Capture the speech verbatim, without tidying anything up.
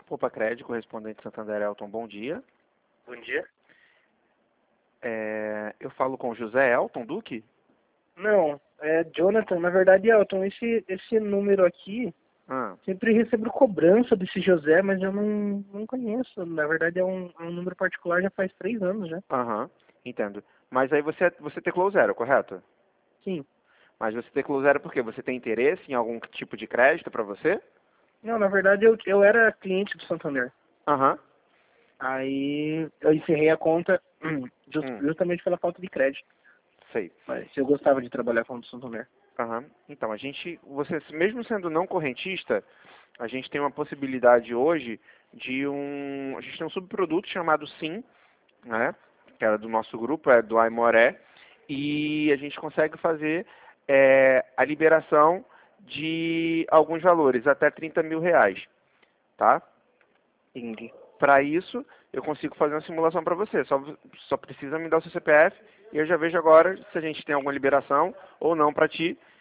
Opa, Cred, correspondente Santander Elton, bom dia. Bom dia. É, eu falo com o José Elton Duque? Não, é Jonathan. Na verdade, Elton, esse, esse número aqui, Ah, sempre recebo cobrança desse José, mas eu não, não conheço. Na verdade, é um, é um número particular já faz três anos já. aham, entendo. Mas aí você, você teclou zero, correto? Sim. Mas você teclou zero por quê? Você tem interesse em algum tipo de crédito para você? Não, na verdade, eu, eu era cliente do Santander. Aham, Aí eu encerrei a conta just- hum, justamente pela falta de crédito. sei. Mas eu gostava de trabalhar com o Santander. Aham. Então, a gente, você, mesmo sendo não correntista, a gente tem uma possibilidade hoje de um, a gente tem um subproduto chamado Sim, né? Que era do nosso grupo, é do Aimoré, e a gente consegue fazer é, a liberação de alguns valores, até trinta mil reais, tá? Entendi. Para isso, eu consigo fazer uma simulação para você. Só, só precisa me dar o seu C P F e eu já vejo agora se a gente tem alguma liberação ou não para ti.